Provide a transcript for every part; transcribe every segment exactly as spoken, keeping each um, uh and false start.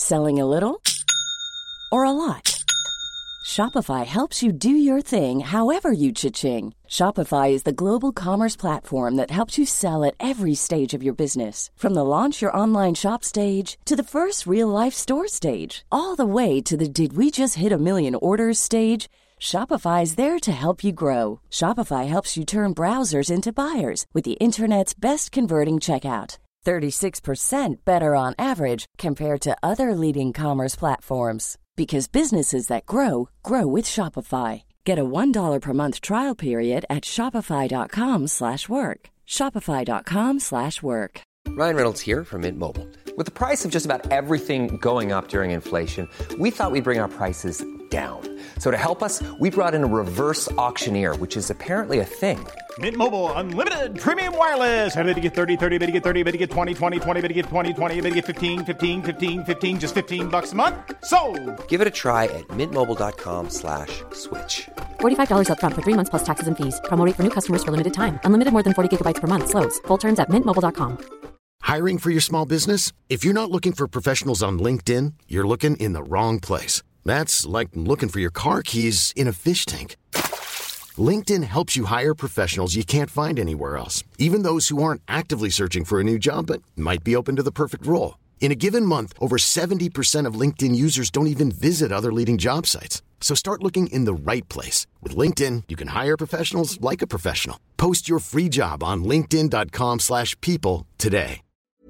Selling a little or a lot? Shopify helps you do your thing however you cha-ching. Shopify is the global commerce platform that helps you sell at every stage of your business. From the launch your online shop stage to the first real-life store stage, all the way to the did we just hit a million orders stage. Shopify is there to help you grow. Shopify helps you turn browsers into buyers with the internet's best converting checkout. thirty-six percent better on average compared to other leading commerce platforms. Because businesses that grow, grow with Shopify. Get a one dollar per month trial period at shopify.com slash work. Shopify.com slash work. Ryan Reynolds here from Mint Mobile. With the price of just about everything going up during inflation, we thought we'd bring our prices down. So to help us, we brought in a reverse auctioneer, which is apparently a thing. Mint Mobile Unlimited Premium Wireless. How to get thirty, thirty, how to get thirty, how to get twenty, twenty, twenty, how to get twenty, twenty, how to get fifteen, fifteen, fifteen, fifteen, just fifteen bucks a month? Sold! Give it a try at mintmobile.com slash switch. forty-five dollars up front for three months plus taxes and fees. Promo rate for new customers for limited time. Unlimited more than forty gigabytes per month. Slows full terms at mint mobile dot com. Hiring for your small business? If you're not looking for professionals on LinkedIn, you're looking in the wrong place. That's like looking for your car keys in a fish tank. LinkedIn helps you hire professionals you can't find anywhere else, even those who aren't actively searching for a new job but might be open to the perfect role. In a given month, over seventy percent of LinkedIn users don't even visit other leading job sites. So start looking in the right place. With LinkedIn, you can hire professionals like a professional. Post your free job on linkedin.com slash people today.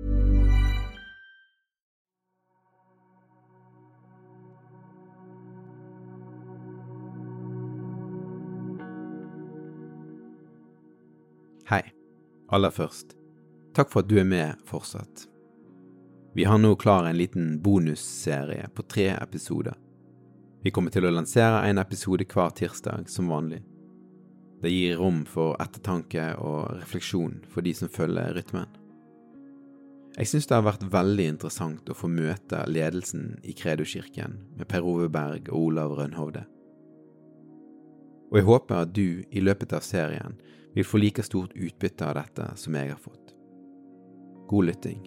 Hei, aller først. Takk for at du er med fortsatt. Vi har nå klar en liten bonusserie på tre episoder. Vi kommer til å lansere en episode hver tirsdag som vanlig. Det gir rom for ettertanke og refleksjon for de som følger rytmen. Jeg synes det har vært veldig interessant å få møte ledelsen i Credo-kirken med Per Ove Berg og Olav Rønhovde. Og jeg håper at du i løpet av serien vil få like stort utbytte av dette som jeg har fått. God lytting.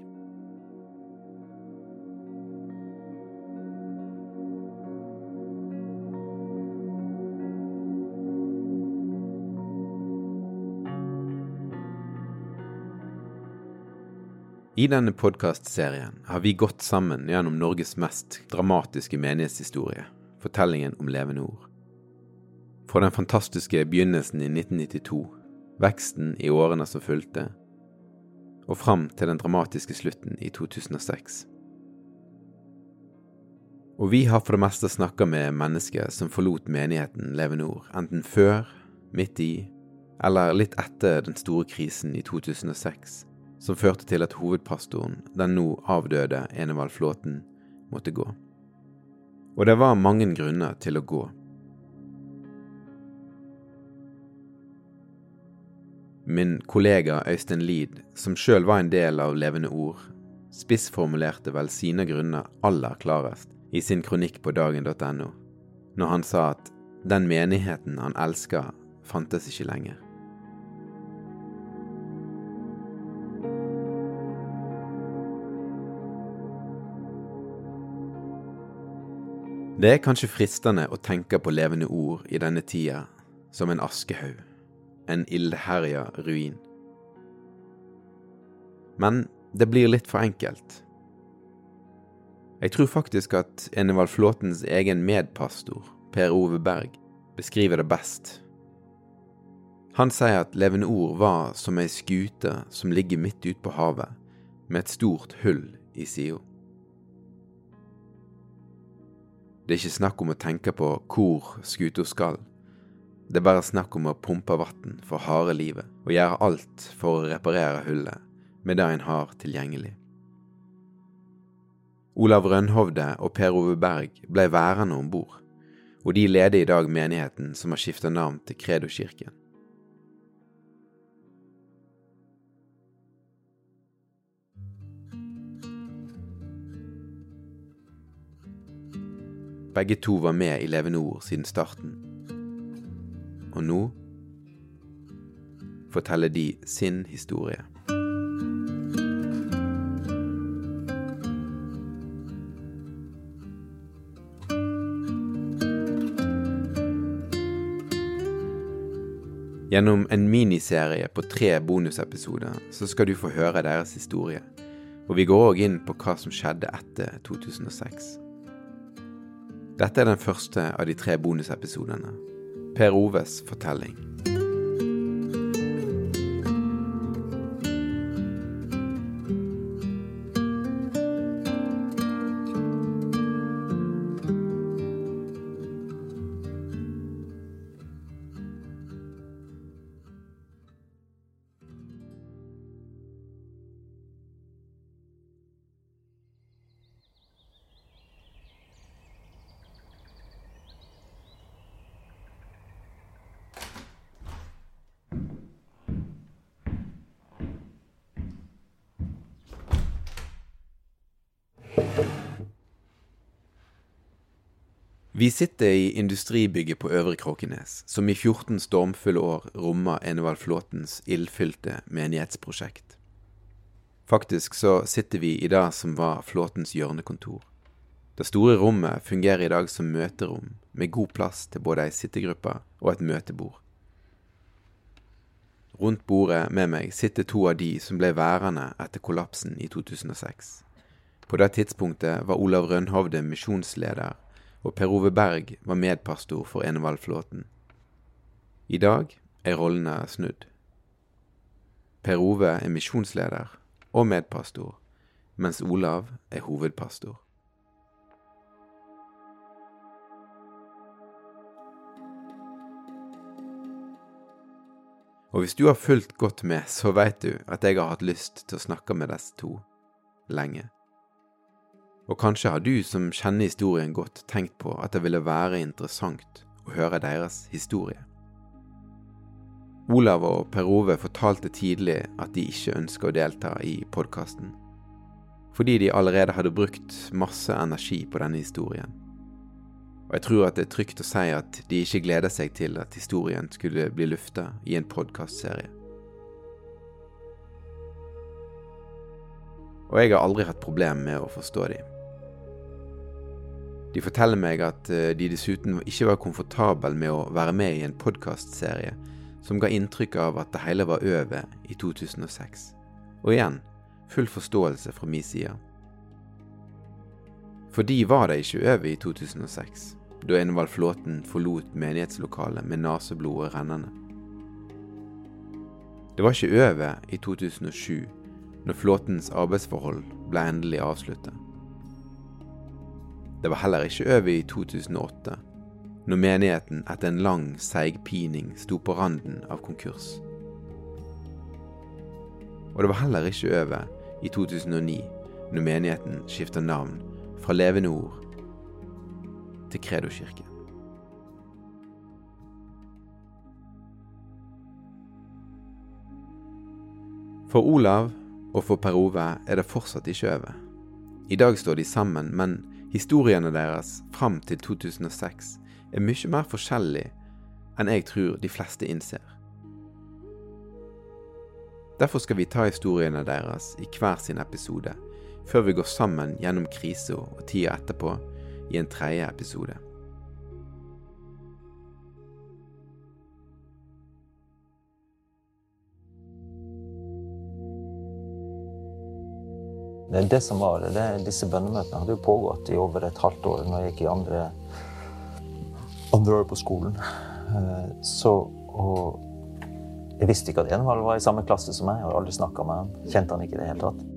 I denne podcastserien har vi gått sammen gjennom Norges mest dramatiske menighetshistorie, fortellingen om levende ord. Fra den fantastiske begynnelsen i nitten nittito, veksten i årene som fulgte, og frem til den dramatiske slutten i to tusen og seks. Og vi har for det meste snakket med mennesker som forlot menigheten Levende Ord, enten før, midt i, eller litt etter den store krisen i to tusen og seks, som førte til at hovedpastoren, den nå avdøde Enevald Flåten, måtte gå. Og det var mange grunner til å gå. Min kollega Øystein Lid, som selv var en del av Levende Ord, spissformulerte vel sine grunner aller klarest i sin kronikk på dagen punktum no, når han sa at den menigheten han elsket fantes ikke lenger. Det er kanskje fristende å tenke på Levende Ord i denne tida som en askehaug, en ildherja ruin. Men det blir litt for enkelt. Jeg tror faktisk at Enevald Flåtens egen medpastor, Per Ove Berg, beskriver det best. Han sier at Levende Ord var som ei skute som ligger midt ut på havet, med et stort hull i siden. Det er ikke snakk om å tenke på hvor skuta skal. Det er bare snakk om å pumpe vatten for harde livet og gjøre alt for å reparere hullet med det en har tilgjengelig. Olav Rønhovde og Per Ove Berg ble værende ombord, og de leder i dag menigheten som har skiftet navn til Credo-kirken. Begge to var med i Levende Ord siden starten. Og nå forteller de sin historie. Gjennom en miniserie på tre bonusepisoder så skal du få høre deres historie, og vi går også inn på hva som skjedde etter to tusen og seks. Dette er den første av de tre bonusepisodene, Per Oves fortelling. Vi sitter i industribygget på Øvre Kråkenes, som i fjorten stormfulle år rommer Enevald Flåtens ildfylte menighetsprosjekt. Faktisk så sitter vi i det som var Flåtens hjørnekontor. Det store rommet fungerer i dag som møterom, med god plass til både en sittegruppe og et møtebord. Rundt bordet med meg sitter to av de som ble værende etter kollapsen i to tusen og seks. På det tidspunktet var Olav Rønhovde misjonsleder, og Per Ove Berg var medpastor for Enevald Flåten. I dag er rollene snudd. Per Ove er misjonsleder og medpastor, mens Olav er hovedpastor. Og hvis du har fulgt godt med, så vet du at jeg har hatt lyst til å snakke med disse to lenge. Og kanskje har du som kjenner historien godt tenkt på at det ville være interessant å høre deres historie. Olav og Per Ove fortalte tidlig at de ikke ønsket å delta i podcasten, fordi de allerede hadde brukt masse energi på denne historien. Og jeg tror at det er trygt å si at de ikke gleder seg til at historien skulle bli luftet i en podcastserie. Og jeg har aldri hatt problem med å forstå dem. De forteller meg at de dessuten ikke var komfortabel med å være med i en podcastserie som ga inntrykk av at det hele var over i to tusen og seks. Og igjen, full forståelse fra min side. For de var det ikke over i to tusen og seks, da Enevald Flåten forlot menighetslokalet med naseblodet rennende. Det var ikke over i to tusen og sju, når Flåtens arbeidsforhold ble endelig avsluttet. Det var heller ikke over i to tusen og åtte, når menigheten etter en lang seigpining sto på randen av konkurs. Og det var heller ikke over i to tusen og ni, når menigheten skiftet navn fra Levende Ord til Kredokirken. For Olav og for Per Ove er det fortsatt ikke over. I dag står de sammen, men historiene deres fram til to tusen og seks er mye mer forskjellig enn jeg tror de fleste innser. Derfor skal vi ta historiene deres i hver sin episode, før vi går sammen gjennom krisen og tida etterpå i en tredje episode. Det, det som var, det, disse bønnemøtene hadde jo pågått i over et halvt år når jeg gikk i andre, andre år på skolen. Så, og jeg visste ikke at Enevald var i samme klasse som meg, jeg hadde aldri snakket med han, kjente han ikke i det hele tatt.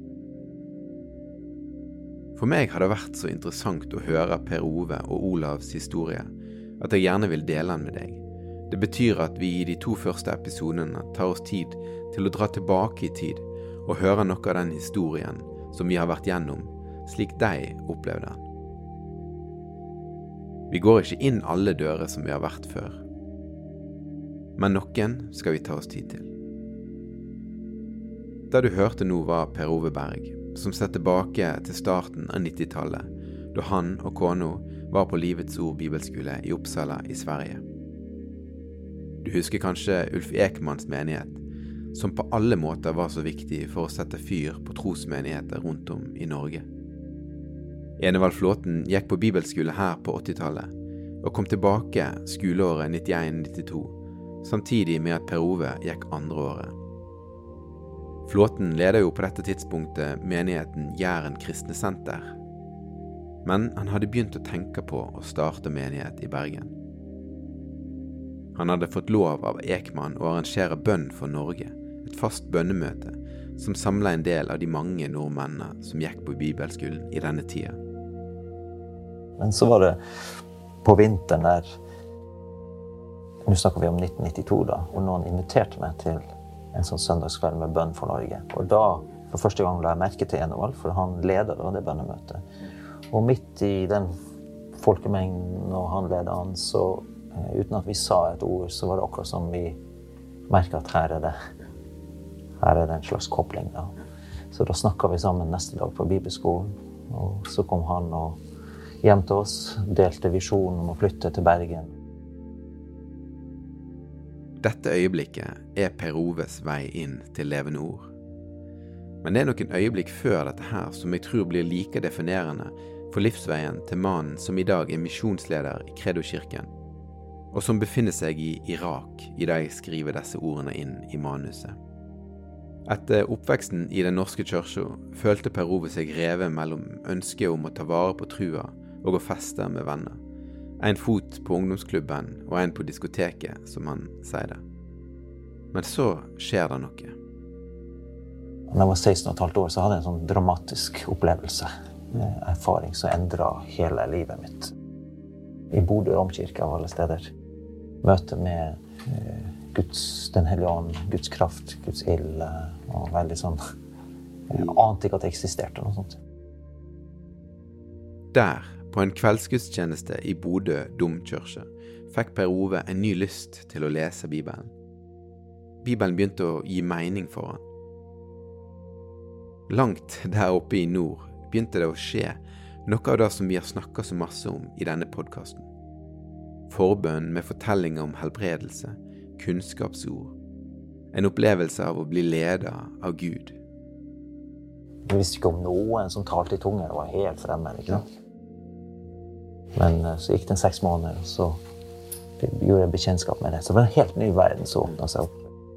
For meg har det vært så interessant å høre Per Ove og Olavs historie, at jeg gjerne vil dele den med deg. Det betyr at vi i de to første episodene tar oss tid til å dra tilbake i tid, og høre noe av den historien som vi har vært gjennom, slik de opplevde den. Vi går ikke inn alle dører som vi har vært før, men noen skal vi ta oss tid til. Det du hørte nå var Per Ove Berg, som ser tilbake til starten av nittitallet, da han og kona var på Livets Ord bibelskole i Uppsala i Sverige. Du husker kanskje Ulf Ekmans menighet, som på alle måter var så viktig for å sette fyr på trosmenigheter rundt om i Norge. Enevald Flåten gikk på bibelskole her på åttitallet, og kom tilbake skoleåret nittien nittito, samtidig med at Per Ove gikk andre året. Flåten leder jo på dette tidspunktet menigheten Jæren Kristne Senter, men han hadde begynt å tenke på å starte menighet i Bergen. Han hadde fått lov av Ekman å arrangere bønn for Norge, et fast bønnemøte som samlet en del av de mange nordmennene som gikk på bibelskolen i denne tida. Men så var det på vinteren der, nå snakker vi om nitten nittito da, og noen inviterte meg til en sånn søndagskveld med bønn for Norge. Og da, for første gang, la jeg merke til Enevald, for han leder da det bønnemøtet. Og midt i den folkemengden og han leder han, så uten at vi sa et ord, så var det akkurat som vi merket at her er det, her er det en slags kobling da. Så da snakket vi sammen neste dag på bibelskolen, og så kom han og hjem til oss, delte visjonen om å flytte til Bergen. Dette øyeblikket er Per Oves vei inn til Levende Ord. Men det er noen øyeblikk før dette her som jeg tror blir like definerende for livsveien til mannen som i dag er misjonsleder i Credo-kirken, og som befinner seg i Irak i det jeg skriver disse ordene inn i manuset. Etter oppveksten i den norske kirka følte Per Ove seg revet mellom ønsket om å ta vare på trua og å feste med venner. En fot på ungdomsklubben og en på diskoteket, som han sier det. Men så skjer det noe. Da jeg var seksten og et halvt år, så hadde jeg en sånn dramatisk opplevelse. Erfaring som endret hele livet mitt. I Bodø Romkirke av alle steder. Møte med eh, Guds, den hellige ånd, Guds kraft, Guds ild, og veldig sånn, jeg ante ikke at det eksisterte noe sånt. Der, på en kveldsgudstjeneste i Bodø domkirke, fikk Per Ove en ny lyst til å lese Bibelen. Bibelen begynte å gi mening for han. Langt der oppe i nord begynte det å skje noe av det som vi har snakket så masse om i denne podcasten. Forbønn med fortellinger om helbredelse, kunnskapsord, en opplevelse av å bli ledet av Gud. Jeg visste ikke om noen som talte i tunger, det var helt fremmed, ikke sant? Men så gikk det en seks måneder, og så gjorde jeg bekjennskap med det. Så det var en helt ny verden som åpnet seg opp.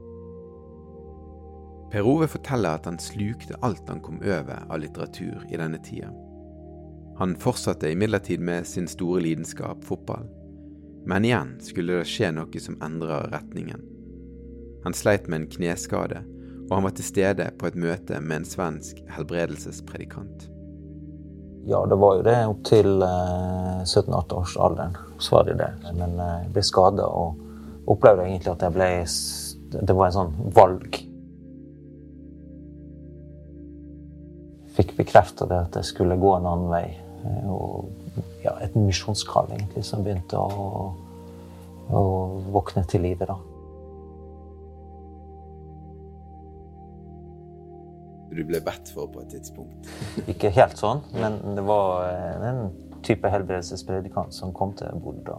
Per Ove forteller at han slukte alt han kom over av litteratur i denne tida. Han fortsatte imidlertid med sin store lidenskap, fotball. Men igjen skulle det skje noe som endret retningen. Han sleit med en kneskade, og han var til stede på et møte med en svensk helbredelsespredikant. Ja, det var jo det opp til eh, sytten atten års alderen, så var det det. Men eh, jeg ble skadet og opplevde egentlig at jeg ble, det var en sånn valg. Fikk bekreftet det at jeg skulle gå en annen vei, og ja, et misjonskall egentlig som begynte å, å våkne til livet da. Du ble bedt for på et tidspunkt. Ikke helt sånn, men det var en type helbredelsespredikant som kom til Bodø da.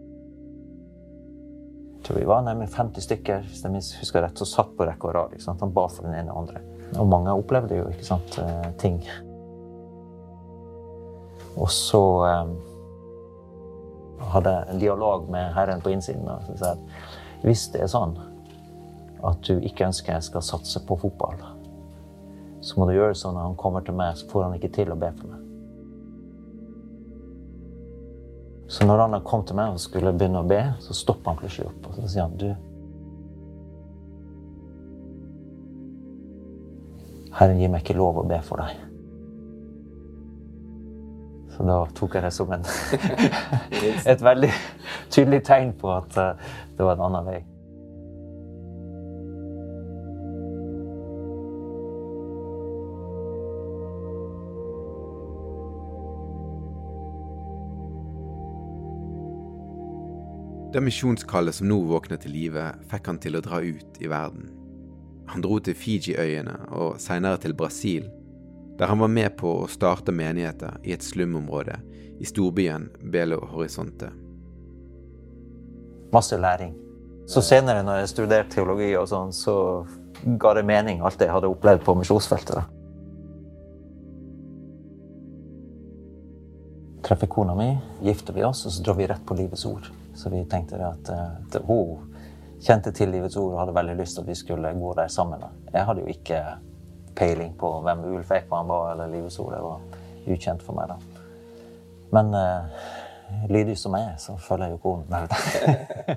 Jeg tror vi var nærmere femti stykker, hvis jeg husker rett, så satt på rekke og rad, ikke sant? Han ba for den ene og andre. Og mange opplevde jo, ikke sant, ting. Og så um, hadde jeg en dialog med Herren på innsiden, og så sa jeg, hvis det er sånn at du ikke ønsker jeg skal satse på fotball, så må du gjøre sånn når han kommer til meg, så får han ikke til å be for meg. Så når han kom til meg og skulle begynne å be, så stoppet han plutselig opp, og så sier han, du, Herren gir meg ikke lov å be for deg. Så da tok jeg det som en et veldig tydelig tegn på at uh, det var en annen vei. Det misjonskallet som nå våknet til livet, fikk han til å dra ut i verden. Han dro til Fiji-øyene og senere til Brasil, der han var med på å starte menigheter i et slumområde i storbyen Belo Horizonte. Masse læring. Så senere når jeg studerte teologi og sånn, så ga det mening alt det jeg hadde opplevd på misjonsfeltet da. Treffer kona mi, gifter vi oss, og så drar vi rett på livets ord. Så vi tenkte at, at hun kjente til Livets Ord og hadde veldig lyst til at vi skulle gå der sammen. Jeg hadde jo ikke peiling på hvem Ulf Ekman var eller Livets Ord. Det var ukjent for meg da. Men uh, lydig som jeg er, så følger jeg jo koden med det.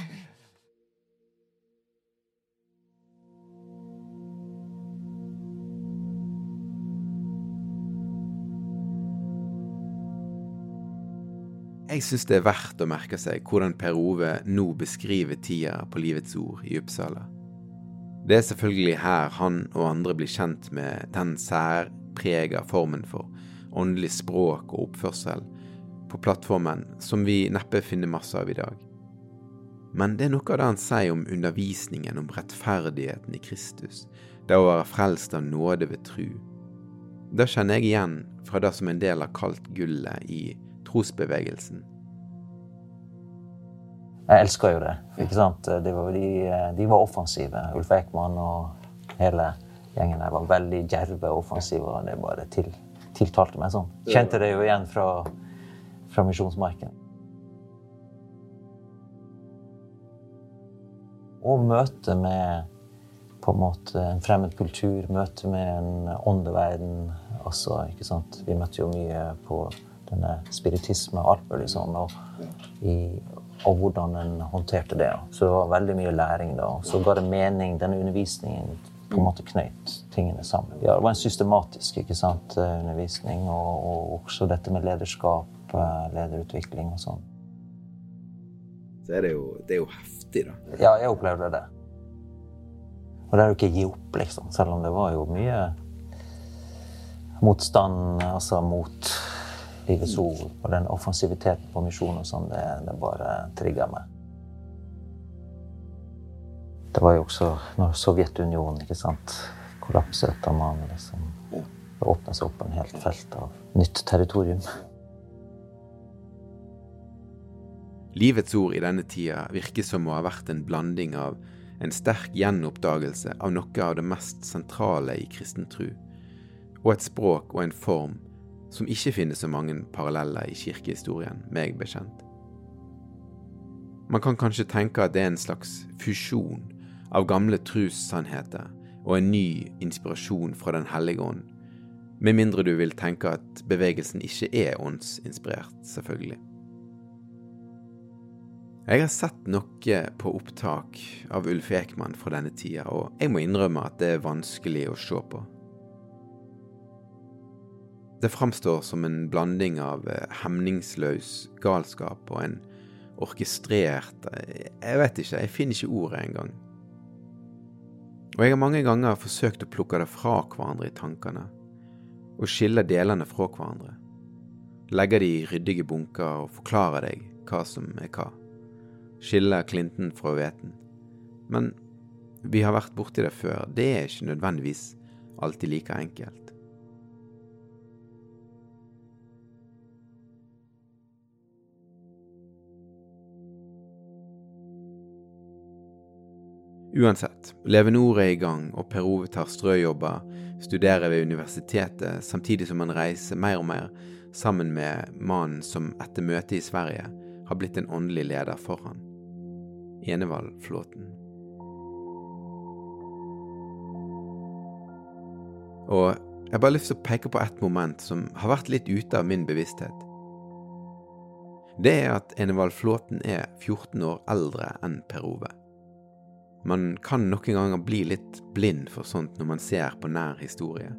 Jeg synes det er verdt å merke seg hvordan Per Ove nå beskriver tida på Livets Ord i Uppsala. Det er selvfølgelig her han og andre blir kjent med den særprega formen for åndelig språk og oppførsel på plattformen som vi neppe finner masse av i dag. Men det er noe av det han sier om undervisningen om rettferdigheten i Kristus, det å være frelst av nåde ved tro. Det kjenner jeg igjen fra det som en del har kalt gullet i trosbevegelsen. Jeg elsker jo det, ikke sant? De var, de, de var offensive. Ulf Ekman og hele gjengen der var veldig djerve og offensive, og det bare til, tiltalte meg sånn. Kjente det jo igjen fra, fra misjonsmarken. Og møte med på en måte en fremmed kultur, møte med en åndeverden, også, ikke sant? Vi møtte jo mye på denne spiritisme og alt mulig sånn, og, i, og hvordan den håndterte det. Så det var veldig mye læring da. Så ga det mening, denne undervisningen på en måte knøyt tingene sammen. Ja, det var en systematisk, ikke sant, undervisning, og, og også dette med lederskap, lederutvikling og sånn. Så er det jo, det er jo heftig da. Ja, jeg opplevde det. Og det er jo ikke gi opp, liksom, selv om det var jo mye motstand, altså mot Livets Ord, og den offensiviteten på misjon og sånn, det, det bare trigget meg. Det var jo også når Sovjetunionen, ikke sant, kollapset, da man liksom, det åpnet seg opp en helt felt av nytt territorium. Livets Ord i denne tida virker som å ha vært en blanding av en sterk gjenoppdagelse av noe av det mest sentrale i kristen tro, og et språk og en form som ikke finner så mange paralleller i kirkehistorien, meg bekjent. Man kan kanskje tenke at det er en slags fusjon av gamle trussannheter og en ny inspirasjon fra den hellige ånd, med mindre du vil tenke at bevegelsen ikke er åndsinspirert, selvfølgelig. Jeg har sett noe på opptak av Ulf Ekman fra denne tida, og jeg må innrømme at det er vanskelig å se på. Det framstår som en blanding av hemningsløs galskap og en orkestrert, jeg vet ikke, jeg finner ikke ordet engang. Og jeg har mange ganger forsøkt å plukke det fra hverandre i tankene, og skille delene fra hverandre. Legge de i ryddige bunker og forklare deg hva som er hva. Skille klinten fra hveten. Men vi har vært borti det før, det er ikke nødvendigvis alltid like enkelt. Uansett, Levende Ord er i gang, og Per Ove tar strøjobber, studerer ved universitetet, samtidig som han reiser mer og mer sammen med mannen som etter møtet i Sverige har blitt en åndelig leder for han, Enevald Flåten. Og jeg har bare lyst til å peke på et moment som har vært litt ute av min bevissthet. Det er at Enevald Flåten er fjorten år eldre enn Per Ove. Man kan noen ganger bli litt blind for sånt når man ser på nær historie.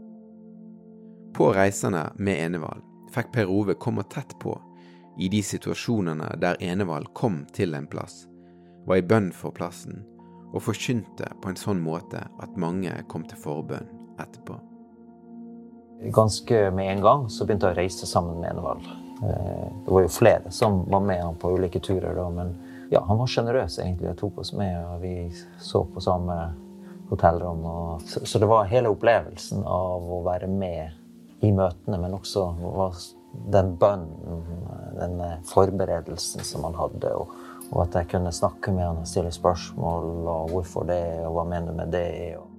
På reisene med Enevald fikk Per Ove komme tett på i de situasjonene der Enevald kom til en plass, var i bønn for plassen og forkynte på en sånn måte at mange kom til forbønn etterpå. Ganske med en gang så begynte jeg å reise sammen med Enevald. Det var jo flere som var med han på ulike turer da, men ja, han var generøs egentlig, jeg tok oss med, og vi så på samme hotellrom. Og, så, så det var hele opplevelsen av å være med i møtene, men også den bønnen, den forberedelsen som han hadde, og, og at jeg kunne snakke med han og stille spørsmål, og hvorfor det, og hva mener du med det? Og...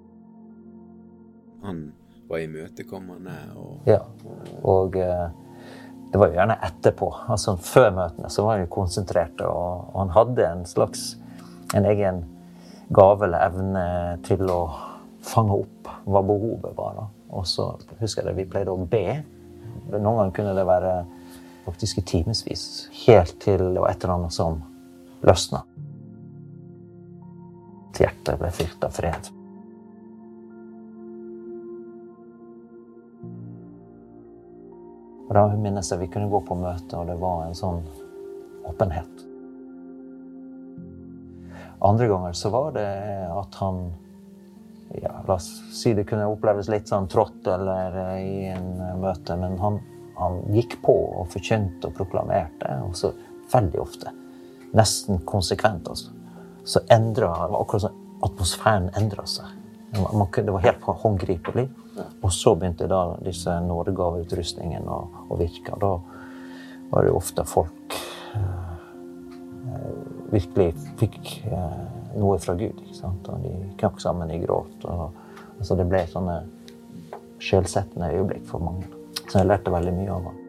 Han var imøtekommende, og... Ja, og... Det var jo gjerne etterpå, altså før møtene så var han jo konsentrert, og, og han hadde en slags en egen gave eller evne til å fange opp hva behovet var. Da. Og så husker jeg det, vi pleide å be. Noen ganger kunne det være faktisk i timesvis, helt til det var et eller annet som løsnet. Hjertet ble fylt av fred. Og da minnes jeg vi kunne gå på møte, og det var en sånn åpenhet. Andre ganger så var det at han, ja, la oss si det kunne oppleves litt sånn trått eller i en møte, men han, han gikk på og forkynte og proklamerte, og så veldig ofte, nesten konsekvent altså, så endret, akkurat som atmosfæren endret seg. Man, det var helt håndgripelig, og så begynte da disse nådegaverutrustningen å, å virke. Da var det ofte folk eh, virkelig fikk eh, noe fra Gud, ikke sant? Og de knakk sammen i gråt, og altså, det ble sånne skjellsettende øyeblikk for mange. Så jeg lærte veldig mye av ham.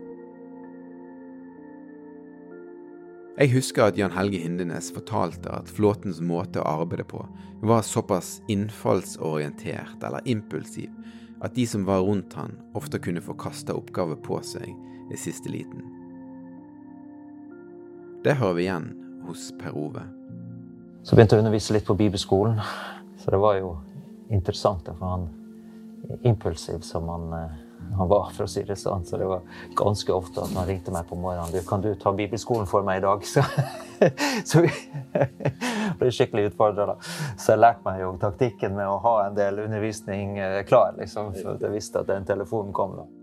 Jeg husker at Jan Helge Hindenes fortalte at flåtens måte å arbeide på var såpass innfallsorientert eller impulsiv at de som var rundt han ofte kunne få kastet oppgaver på seg i siste liten. Det hører vi igjen hos Per Ove. Så begynte jeg å undervise litt på bibelskolen, så det var jo interessant for han impulsiv som han, han var, for å si det sånn. Så det var ganske ofte at han ringte meg på morgenen. Du, kan du ta bibelskolen for meg i dag? Så, så vi ble skikkelig utfordret da. Så jeg lærte meg jo taktikken med å ha en del undervisning klar, liksom. Så jeg visste at den telefonen kom da.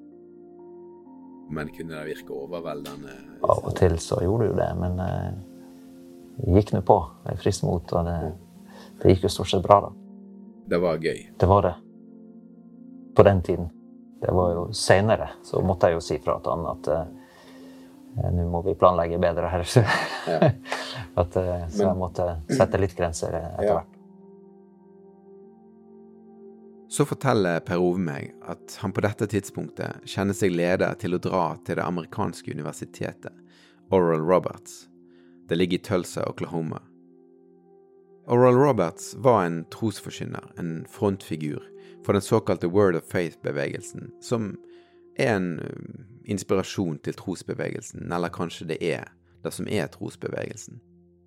Men kunne det virke overveldende? Av og til så gjorde det jo det, men eh, det gikk nå på. Jeg frist mot, og det, det gikk jo stort sett bra da. Det var gøy? Det var det. På den tiden. Det var jo senere, så måtte jeg jo si fra til han at eh, nå må vi planlegge bedre her. Ja. at, eh, så men, jeg måtte sette litt grenser etter hvert. Ja. Så forteller Per Ove meg at han på dette tidspunktet kjenner seg leder til å dra til det amerikanske universitetet, Oral Roberts. Det ligger i Tulsa, Oklahoma. Oral Roberts var en trosforkynner, en frontfigur for den såkalte Word of Faith-bevegelsen, som er en inspirasjon til trosbevegelsen, eller kanskje det er det som er trosbevegelsen.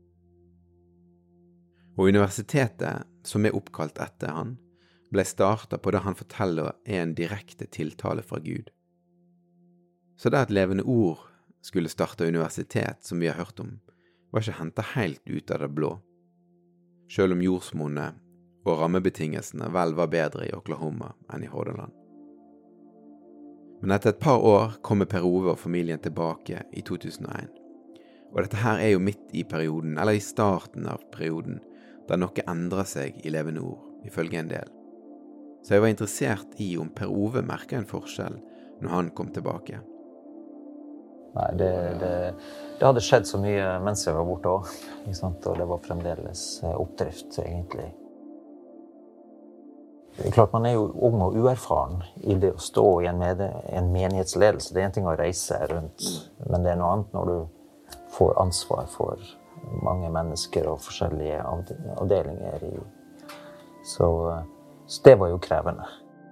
Og universitetet, som er oppkalt etter han, ble startet på det han forteller er en direkte tiltale fra Gud. Så det at Levende Ord skulle starte universitet, som vi har hørt om, var ikke hentet helt ut av det blå. Selv om jordsmonnet og rammebetingelsene vel var bedre i Oklahoma enn i Hordaland. Men etter et par år kommer Per Ove og familien tilbake i to tusen og en. Og dette her er jo midt i perioden, eller i starten av perioden, der noe endrer seg i Levende Ord, ifølge en del. Så jeg var interessert i om Per Ove merket en forskjell når han kom tilbake. Nei, det, det, det hadde skjedd så mye mens jeg var borte også, ikke sant? Og det var fremdeles oppdrift, egentlig. Det er klart, man er jo ung og uerfaren i det å stå i en, med, en menighetsledelse. Det er en ting å reise rundt, men det er noe annet når du får ansvar for mange mennesker og forskjellige avdelinger. I. Så... Så det var jo krevende.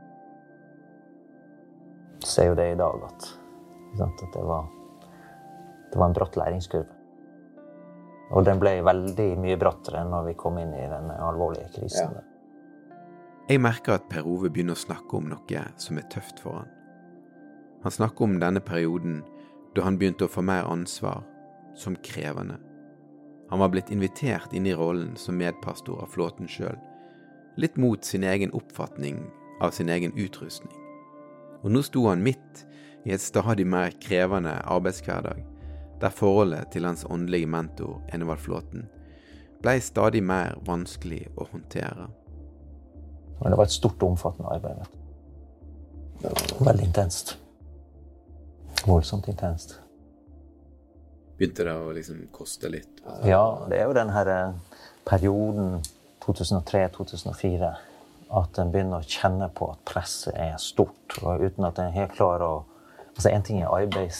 Jeg ser jo det i dag, at, at det, var, det var en bratt læringskurve. Og den ble veldig mye brattere når vi kom inn i den alvorlige krisen. Ja. Jeg merker at Per Ove begynner å snakke om noe som er tøft for han. Han snakker om denne perioden da han begynte å få mer ansvar, som krevende. Han var blitt invitert inn i rollen som medpastor av flåten selv, litt mot sin egen oppfatning av sin egen utrustning. Og nå sto han midt i et stadig mer krevende arbeidshverdag, der forholdet til hans åndelige mentor, Enevald Flåten, ble stadig mer vanskelig å håndtere. Men det var et stort og omfattende arbeid. Det var veldig intenst. Voldsomt intenst. Begynte det å liksom koste litt? Ja, det er jo den her perioden to tusen og tre til to tusen og fire, at en begynner å kjenne på at presset er stort, og uten at en er helt klar å... Altså, en ting er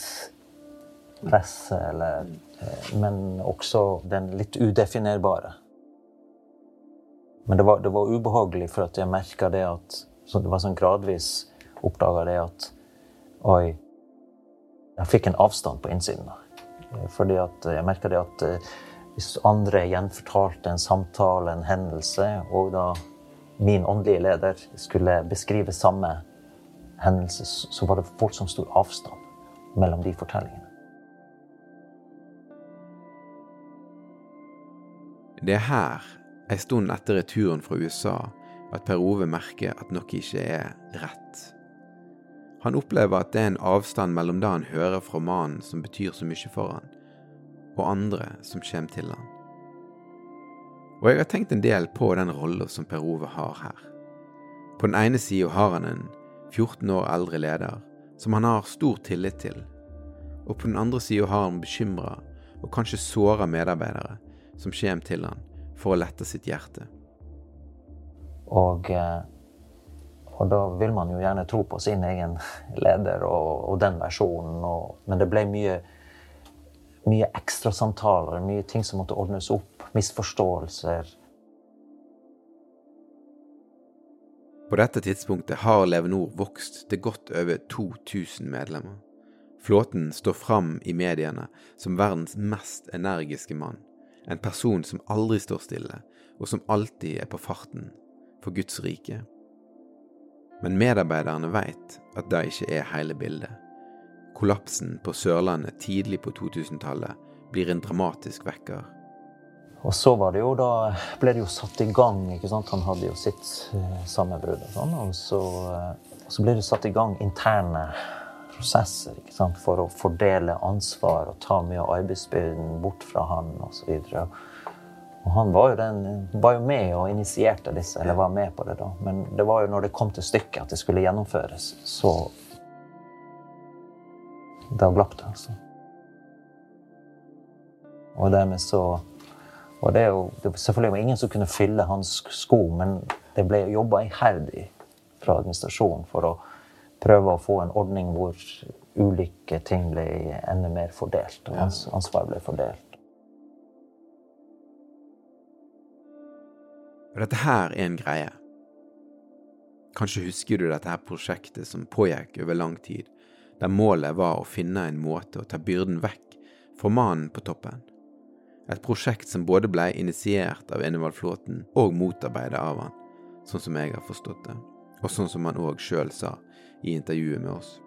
arbeidspresset, eller, men også den litt udefinerbare. Men det var, det var ubehagelig for at jeg merket det at, så det var sånn gradvis oppdaget det at, oi, jeg fikk en avstand på innsiden. Fordi at jeg merket det at hvis andre gjenfortalte en samtale, en hendelse, og da min åndelige leder skulle beskrive samme hendelse, så var det folk som stor avstand mellom de fortellingene. Det er her, en stund etter returen fra U S A, at Per Ove merker at noe ikke er rett. Han opplever at det er en avstand mellom det han hører fra mannen som betyr så mye for han, og andre som kommer til han. Og jeg har tenkt en del på den rollen som Per Ove har her. På den ene siden har han en fjorten år eldre leder, som han har stor tillit til, og på den andre siden har han bekymret og kanskje såret medarbeidere som kommer til han for å lette sitt hjerte. Og, og da vil man jo gjerne tro på sin egen leder og, og den versjonen, og, men det ble mye, mye ekstra samtaler, mye ting som måtte ordnes opp, misforståelser. På dette tidspunktet har Levenor vokst til godt over to tusen medlemmer. Flåten står fram i mediene som verdens mest energiske mann. En person som aldri står stille, og som alltid er på farten for Guds rike. Men medarbeiderne vet at det ikke er hele bildet. Kollapsen på Sørlandet tidlig på totusentallet blir en dramatisk vekker. Og så var det jo da, ble det jo satt i gang, ikke sant? Han hadde jo sitt uh, sammenbrudd og sånn, og så, uh, så ble det satt i gang interne prosesser, ikke sant? For å fordele ansvar og ta mye av arbeidsbyrden bort fra han og så videre. Og han var jo, den, var jo med og initierte disse, eller var med på det da. Men det var jo når det kom til stykket at det skulle gjennomføres, så da glapp det, altså. Og dermed så, og det er jo, det var selvfølgelig ingen som kunne fylle hans sko, men det ble jobbet iherdig fra administrasjonen for å prøve å få en ordning hvor ulike ting ble enda mer fordelt, og ans ansvar ble fordelt. Og dette her er en greie. Kanskje husker du dette her prosjektet som pågikk over lang tid, der målet var å finne en måte å ta byrden vekk fra mannen på toppen. Et prosjekt som både ble initiert av Enevald Flåten og motarbeidet av han, sånn som jeg har forstått det, og sånn som han også selv sa i intervjuet med oss.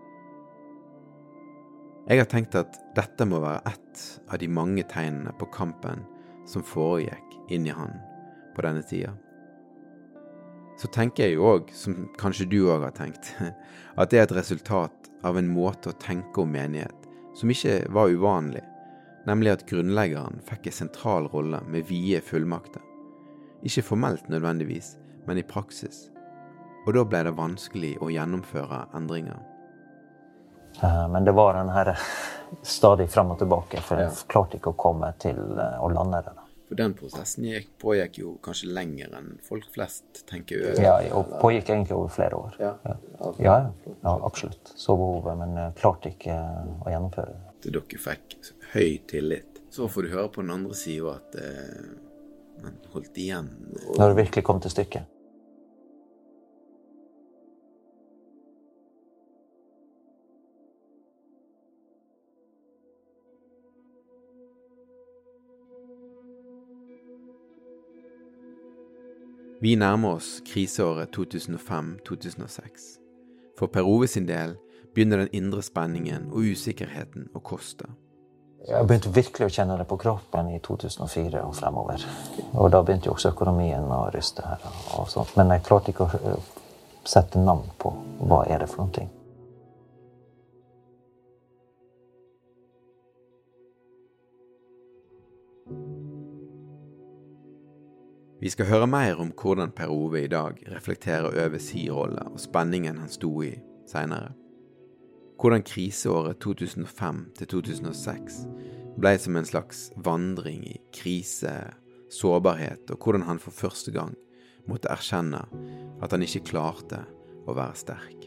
Jeg har tenkt at dette må være ett av de mange tegnene på kampen som foregikk inn i han på denne tida. Så tenker jeg jo også, som kanskje du også har tenkt, at det er et resultat av en måte å tenke om menighet som ikke var uvanlig, nemlig at grunnleggeren fikk en sentral rolle med vide fullmakter. Ikke formelt nødvendigvis, men i praksis. Og da ble det vanskelig å gjennomføre endringer. Men det var den her stadig frem og tilbake, for jeg klarte ikke å komme til å lande det. For den prosessen gikk, pågikk jo kanskje lenger enn folk flest tenker over. Ja, og pågikk egentlig over flere år. Ja, ja, ja, ja absolutt. Så behovet, men jeg klarte ikke å gjennomføre det. Til dere fikk høy tillit. Så får du høre på den andre siden at eh, man holdt igjen. Og... Når det virkelig kom til stykket. Vi nærmer oss kriseåret to tusen og fem til to tusen og seks. For Per Ove sin del begynner den indre spenningen og usikkerheten å koste. Jeg begynte virkelig å kjenne det på kroppen i to tusen og fire og fremover. Og da begynte jo også økonomien å ryste her og sånt. Men jeg klarte ikke å sette navn på hva er det for noen ting. Vi skal høre mer om hvordan Per Ove i dag reflekterer over sin rolle og spenningen han stod i senere. Hvordan kriseåret to tusen og fem til to tusen og seks ble som en slags vandring i krise, sårbarhet, og hvordan han for første gang måtte erkjenne at han ikke klarte å være sterk.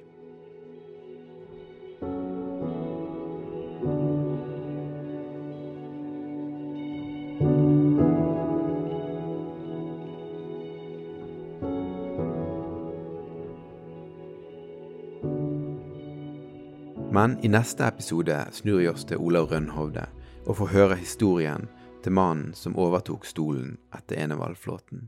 Men i neste episode snur vi oss til Olav Rønhovde og får høre historien til mannen som overtok stolen etter Enevald-flåten.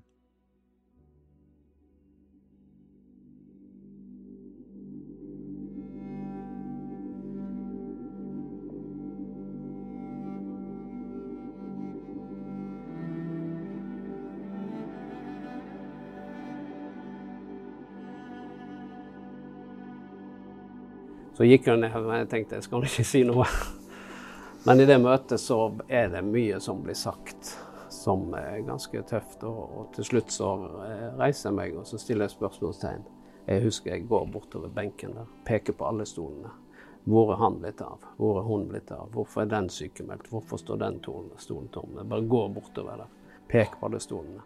Så gikk jeg ned, og jeg tenkte, jeg skal ikke si noe. Men i det møtet så er det mye som blir sagt, som er ganske tøft. Og, og til slutt så reiser jeg meg, og så stiller jeg spørsmålstegn. Jeg husker jeg går bortover benken der, peker på alle stolene. Hvor er han blitt av? Hvor er hun blitt av? Hvorfor er den sykemeldt? Hvorfor står den stolen tom? Jeg bare går bortover der, peker på alle stolene.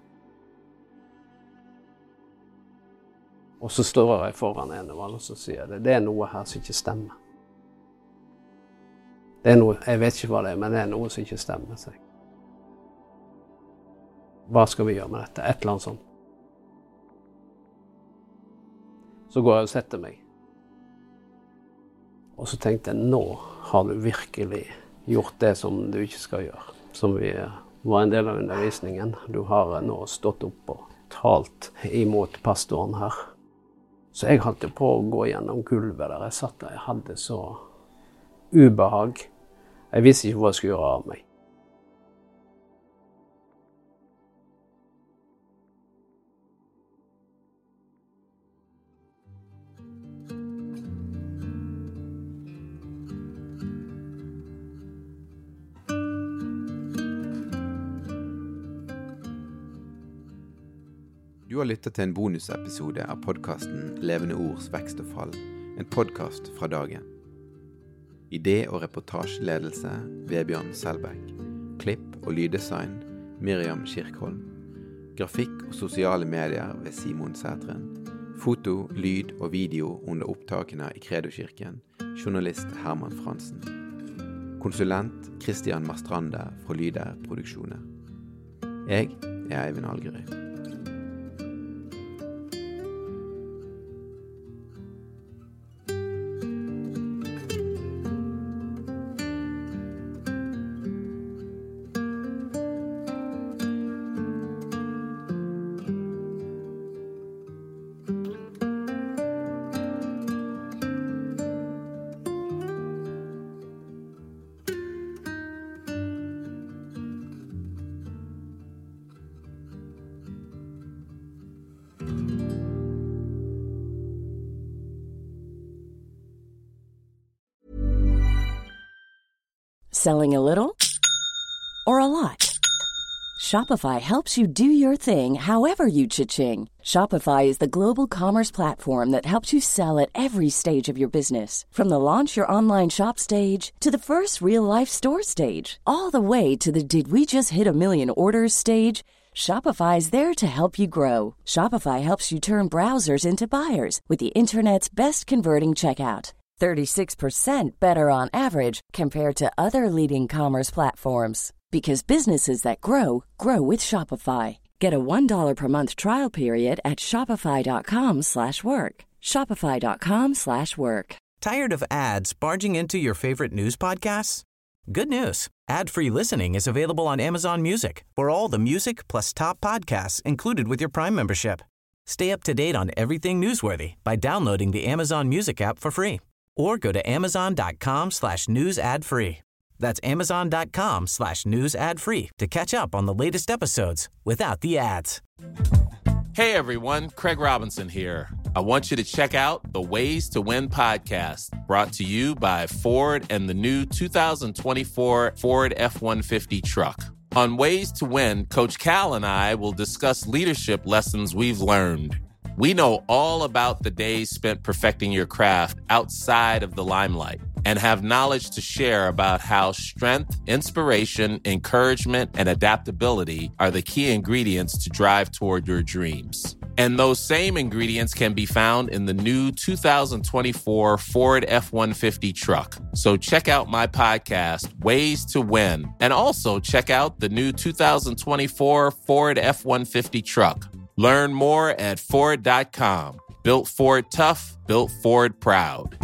Og så står jeg foran Enevald, og så sier jeg det, det er noe her som ikke stemmer. Det er noe, jeg vet ikke hva det er, men det er noe som ikke stemmer seg. Hva skal vi gjøre med dette? Et eller annet sånt. Så går jeg og setter meg. Og så tenkte jeg, nå har du virkelig gjort det som du ikke skal gjøre. Som vi var en del av undervisningen. Du har nå stått opp og talt imot pastoren her. Så jeg hadde på å gå gjennom gulvet der jeg satt der. Jeg hadde så ubehag. Jeg visste ikke hva jeg skulle gjøre av meg. Du har lyttet til en bonusepisode av podcasten Levende Ords vekst og fall, en podcast fra dagen. Idé- og reportasjeledelse Vebjørn Selbekk, klipp og lyddesign Miriam Kirkholm, grafikk og sosiale medier ved Simon Sætren, foto, lyd og video under opptakene i Kredokirken, journalist Herman Fransen, konsulent Christian Mastrande fra Lyder Produksjoner. Jeg er Eivind Algerøy. Selling a little or a lot? Shopify helps you do your thing however you cha-ching. Shopify is the global commerce platform that helps you sell at every stage of your business. From the launch your online shop stage to the first real-life store stage, all the way to the did we just hit a million orders stage. Shopify is there to help you grow. Shopify helps you turn browsers into buyers with the internet's best converting checkout. thirty-six percent better on average compared to other leading commerce platforms. Because businesses that grow, grow with Shopify. Get a one dollar per month trial period at shopify.com slash work. Shopify.com slash work. Tired of ads barging into your favorite news podcasts? Good news. Ad-free listening is available on Amazon Music for all the music plus top podcasts included with your Prime membership. Stay up to date on everything newsworthy by downloading the Amazon Music app for free. Or go to amazon.com slash news ad free. That's amazon.com slash news ad free to catch up on the latest episodes without the ads. Hey everyone, Craig Robinson here. I want you to check out the Ways to Win podcast, brought to you by Ford and the new two thousand twenty-four Ford F one fifty truck. On Ways to Win, Coach Cal and I will discuss leadership lessons we've learned. We know all about the days spent perfecting your craft outside of the limelight and have knowledge to share about how strength, inspiration, encouragement, and adaptability are the key ingredients to drive toward your dreams. And those same ingredients can be found in the new two thousand twenty-four Ford F one fifty truck. So check out my podcast, Ways to Win, and also check out the new two thousand twenty-four Ford F one fifty truck. Learn more at Ford dot com. Built Ford tough, built Ford proud.